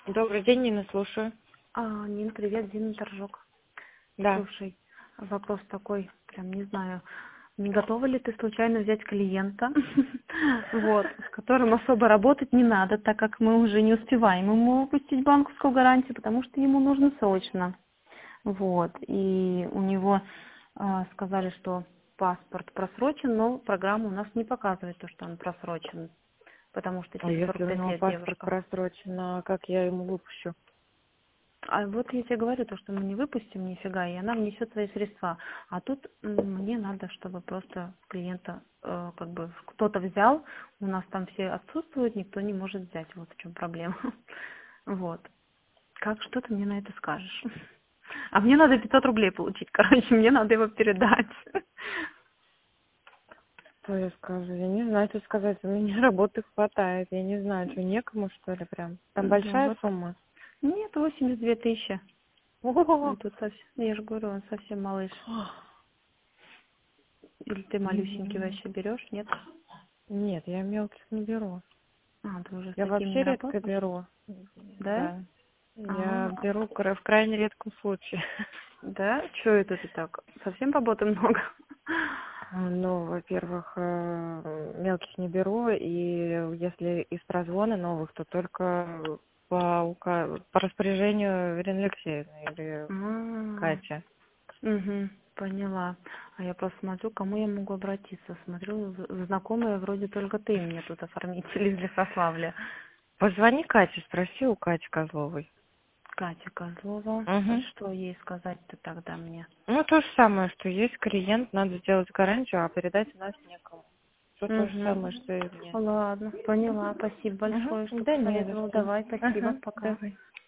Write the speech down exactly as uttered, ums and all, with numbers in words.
Добрый день, Нина, слушаю. А, Нин, привет, Дина Торжок. Да. Слушай, вопрос такой, прям не знаю, не готова ли ты случайно взять клиента, вот, с которым особо работать не надо, так как мы уже не успеваем ему выпустить банковскую гарантию, потому что ему нужно срочно. Вот, и у него а, сказали, что паспорт просрочен, но программа у нас не показывает то, что он просрочен, потому что А типа если сорок у пять него лет паспорт девушка. просрочен, а как я ему выпущу? А вот я тебе говорю, то, что мы не выпустим нифига, и она внесет свои средства. А тут м, мне надо, чтобы просто клиента э, как бы кто-то взял, у нас там все отсутствуют, никто не может взять. Вот в чем проблема. Вот. Как, что ты мне на это скажешь? А мне надо пятьсот рублей получить, короче, мне надо его передать. Что я скажу? Я не знаю, что сказать. У меня работы хватает. Я не знаю, что некому, что ли, прям. Там Ну большая вот. сумма? Нет, восемьдесят две тысячи. Ого! Он тут совсем, я же говорю, он совсем малыш. Или ты малюсенький М, вообще берешь, нет? Нет, я мелких не беру. А, ты уже с Я такими вообще не редко работаешь? беру. Да? Да. Я А, беру кра- в крайне редком случае. да? Чё это ты так? Совсем работы много? Ну, во-первых, э, мелких не беру, и если из прозвона новых, то только по, ука- по распоряжению Ирины Алексеевны или Кати. Угу, поняла. А я просто смотрю, кому я могу обратиться. Смотрю, з- знакомые вроде только ты мне тут оформитель из Лесославля. Позвони Кате, спроси у Кати Козловой. Катя Козлова. А Угу. что ей сказать-то тогда мне? Ну, то же самое, что есть клиент, надо сделать гарантию, а передать у нас некому. Все то же Угу. самое, что и мне. Ладно, поняла. Спасибо Угу. большое, что Да не за посоветовал. что. Давай, спасибо. Ага, Пока. давай.